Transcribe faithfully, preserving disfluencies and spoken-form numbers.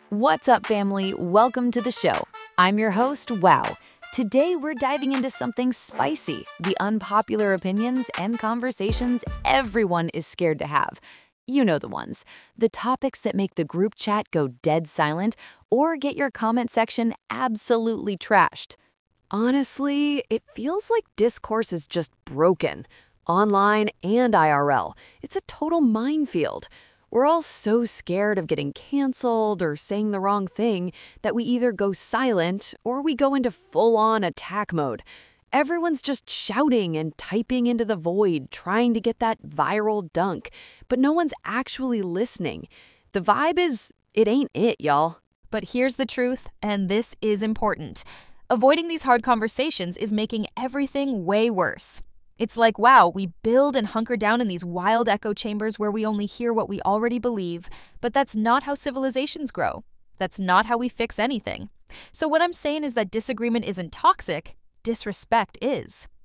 What's up, family? Welcome to the show. I'm your host, Wow. Today, we're diving into something spicy, the unpopular opinions and conversations everyone is scared to have. You know the ones. The topics that make the group chat go dead silent or get your comment section absolutely trashed. Honestly, it feels like discourse is just broken. Online and I R L. It's a total minefield. We're all so scared of getting canceled or saying the wrong thing that we either go silent or we go into full-on attack mode. Everyone's just shouting and typing into the void, trying to get that viral dunk, but no one's actually listening. The vibe is, it ain't it, y'all. But here's the truth, and this is important. Avoiding these hard conversations is making everything way worse. It's like, wow, we build and hunker down in these wild echo chambers where we only hear what we already believe, but that's not how civilizations grow. That's not how we fix anything. So what I'm saying is that disagreement isn't toxic, disrespect is.